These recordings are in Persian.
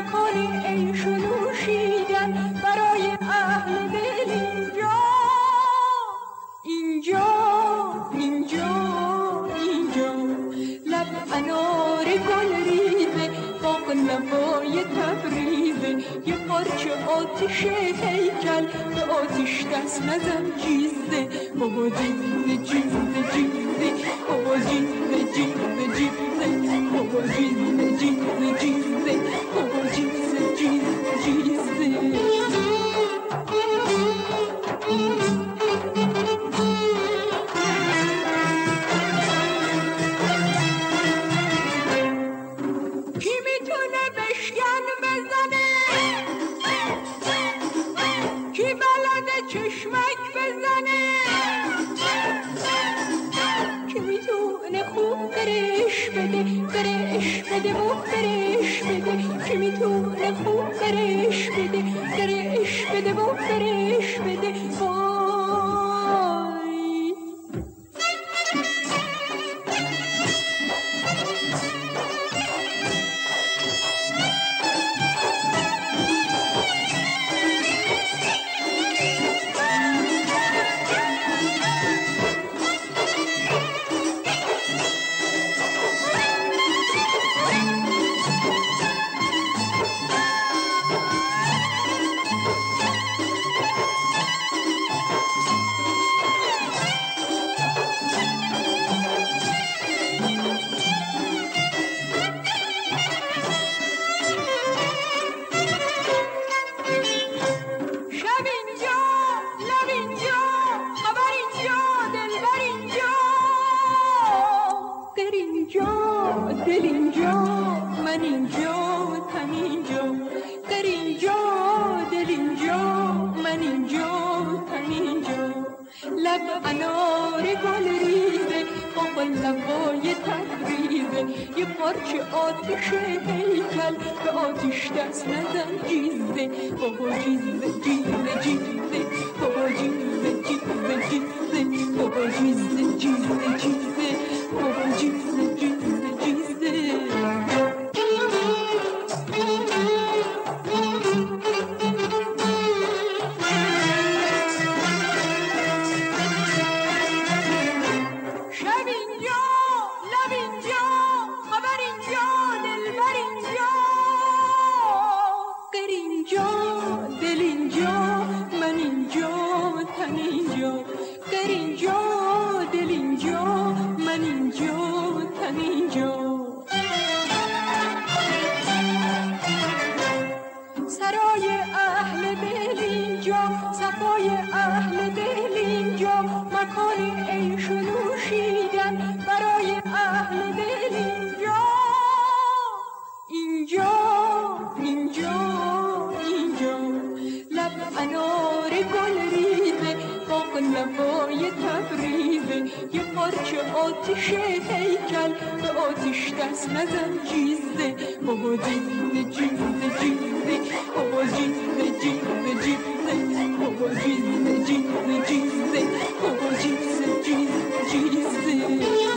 مکان عیش و نوشیدن برای اهل دل اینجا لب انار گل ریزه باغ نوای تبریزه یه پارچه آتش هیکل به آتش دست نزن جیزه بابا جیزه بابا جیزه بابا جیزه بابا جیزه کی میتونه بشکن بزنه کی بلده چشمک بزنه کی میتونه خوب برش بده برش بده کی میتونه خوب برش بده برش بده وای دل اینجا من اینجا تن اینجا در اینجا دل اینجا من اینجا تن اینجا لب انار گل ریزه با لبای تبریزه یه پارچه آتش هیکل به آتش دست نزن جیزه بابا جیزه بابا جیزه بابا جیزه بابا جیزه سرای اهل دل اینجا صفای اهل دل اینجا مکان عیش و نوشیدن برای اهل دل اینجا لب انار گل ریزه باغ نوای تبریزه یه پارچه آتش هیکل به آتش دست نزن جیزه بابا جیزه بابا جیزه بابا جیزه بابا جیزه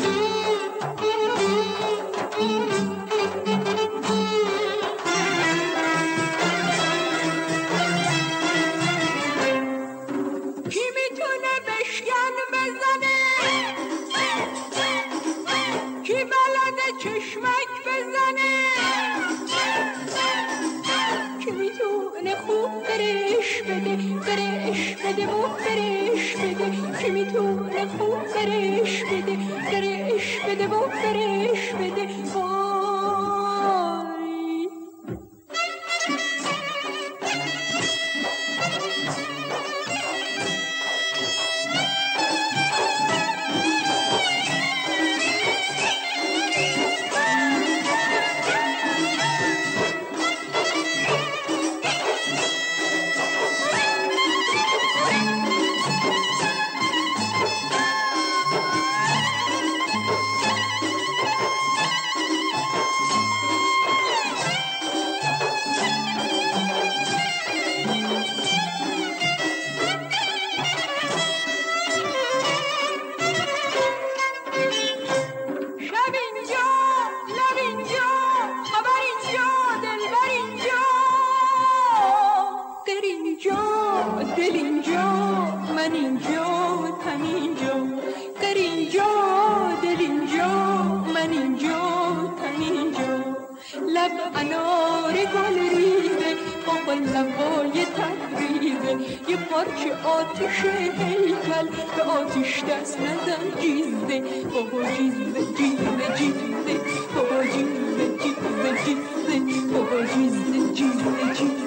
کی میتونه بشکن بزنه کی بلده چشمک بزنه کی میتونه خوب برش بده کی میتونه خوب برش بده برش بده وای اینجا تن اینجا، در اینجا دل اینجا، من اینجا تن اینجا. لب انار گل ریزه، با لبای تبریزه، یه پارچه آتش هیکل، به آتش دست نزن جیزه، بابا جیزه جیزه جیزه، بابا جیزه جیزه جیزه، بابا جیزه جیزه جیزه.